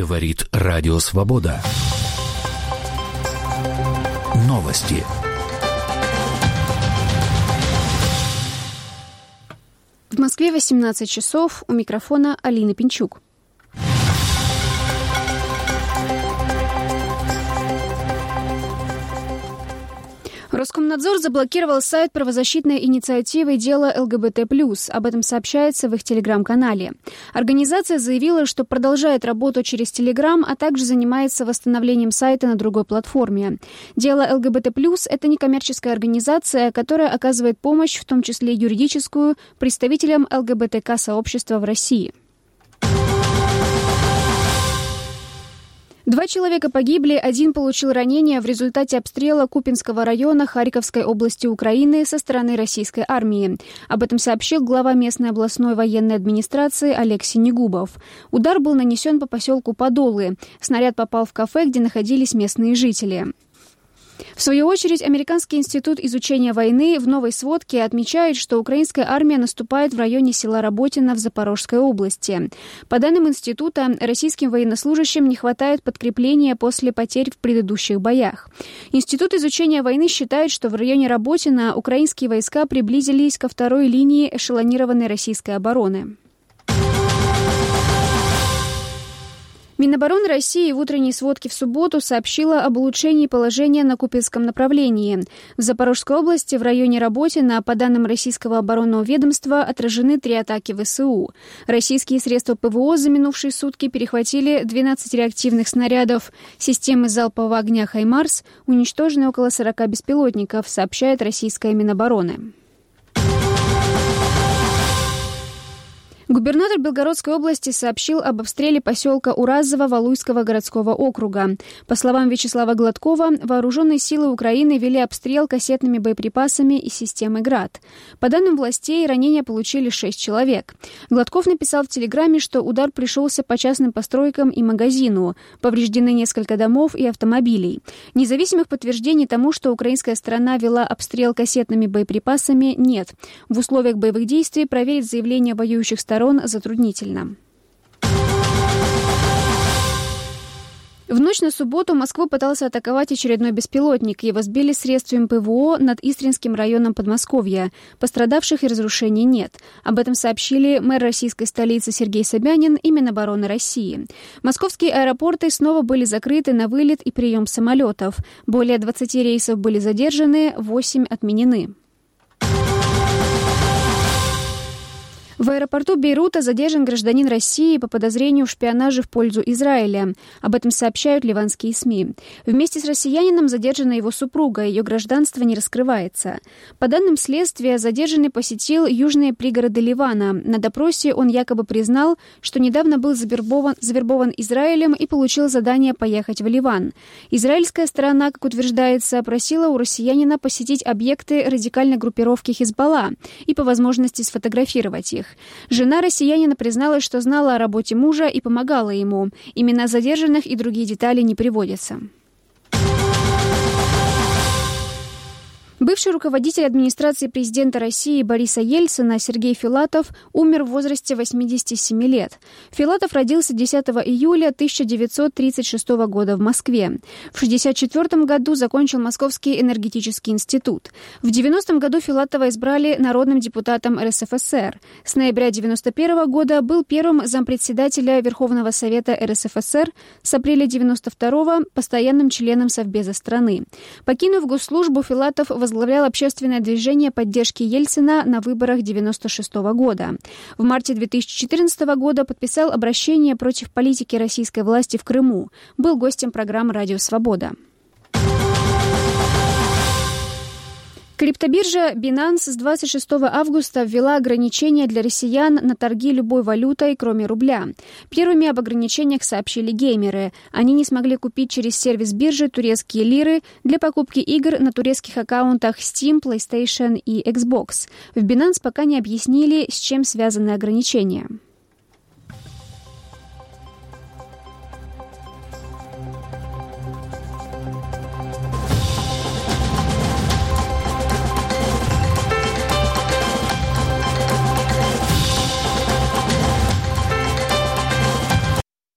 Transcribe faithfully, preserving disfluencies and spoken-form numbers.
Говорит Радио Свобода. Новости. В Москве восемнадцать часов. У микрофона Алина Пинчук. Роскомнадзор заблокировал сайт правозащитной инициативы «Дело ЛГБТ плюс». Об этом сообщается в их телеграм-канале. Организация заявила, что продолжает работу через Телеграм, а также занимается восстановлением сайта на другой платформе. «Дело ЛГБТ плюс» — это некоммерческая организация, которая оказывает помощь, в том числе юридическую, представителям ЛГБТК-сообщества в России. Два человека погибли, один получил ранения в результате обстрела Купинского района Харьковской области Украины со стороны российской армии. Об этом сообщил глава местной областной военной администрации Олег Синегубов. Удар был нанесен по поселку Подолы. Снаряд попал в кафе, где находились местные жители. В свою очередь, Американский институт изучения войны в новой сводке отмечает, что украинская армия наступает в районе села Работино в Запорожской области. По данным института, российским военнослужащим не хватает подкрепления после потерь в предыдущих боях. Институт изучения войны считает, что в районе Работино украинские войска приблизились ко второй линии эшелонированной российской обороны. Минобороны России в утренней сводке в субботу сообщила об улучшении положения на Купинском направлении. В Запорожской области в районе Работино, по данным российского оборонного ведомства, отражены три атаки ВСУ. Российские средства ПВО за минувшие сутки перехватили двенадцать реактивных снарядов системы залпового огня «Хаймарс», уничтожены около сорока беспилотников, сообщает российская Минобороны. Губернатор Белгородской области сообщил об обстреле поселка Уразово Валуйского городского округа. По словам Вячеслава Гладкова, вооруженные силы Украины вели обстрел кассетными боеприпасами из системы «Град». По данным властей, ранения получили шесть человек. Гладков написал в Телеграме, что удар пришелся по частным постройкам и магазину. Повреждены несколько домов и автомобилей. Независимых подтверждений тому, что украинская сторона вела обстрел кассетными боеприпасами, нет. В условиях боевых действий проверить заявления воюющих сторон затруднительно. В ночь на субботу Москву пытался атаковать очередной беспилотник. Его сбили средствами ПВО над Истринским районом Подмосковья. Пострадавших и разрушений нет. Об этом сообщили мэр российской столицы Сергей Собянин и Минобороны России. Московские аэропорты снова были закрыты на вылет и прием самолетов. Более двадцати рейсов были задержаны, восемь отменены. В аэропорту Бейрута задержан гражданин России по подозрению в шпионаже в пользу Израиля. Об этом сообщают ливанские СМИ. Вместе с россиянином задержана его супруга, ее гражданство не раскрывается. По данным следствия, задержанный посетил южные пригороды Ливана. На допросе он якобы признал, что недавно был завербован, завербован Израилем и получил задание поехать в Ливан. Израильская сторона, как утверждается, просила у россиянина посетить объекты радикальной группировки Хизбалла и по возможности сфотографировать их. Жена россиянина призналась, что знала о работе мужа и помогала ему. Имена задержанных и другие детали не приводятся. Бывший руководитель администрации президента России Бориса Ельцина Сергей Филатов умер в возрасте восьмидесяти семи лет. Филатов родился десятого июля тысяча девятьсот тридцать шестого года в Москве. В шестьдесят четвёртом году закончил Московский энергетический институт. В девяностом году Филатова избрали народным депутатом эр эс эф эс эр. С ноября девяносто первого года был первым зампредседателя Верховного Совета эр эс эф эс эр, с апреля девяносто второго постоянным членом Совбеза страны. Покинув госслужбу, Филатов возглавлял возглавлял общественное движение поддержки Ельцина на выборах девяносто шестого года. В марте две тысячи четырнадцатого года подписал обращение против политики российской власти в Крыму. Был гостем программы «Радио Свобода». Криптобиржа Binance с двадцать шестого августа ввела ограничения для россиян на торги любой валютой, кроме рубля. Первыми об ограничениях сообщили геймеры. Они не смогли купить через сервис биржи турецкие лиры для покупки игр на турецких аккаунтах Steam, PlayStation и Xbox. В Binance пока не объяснили, с чем связаны ограничения.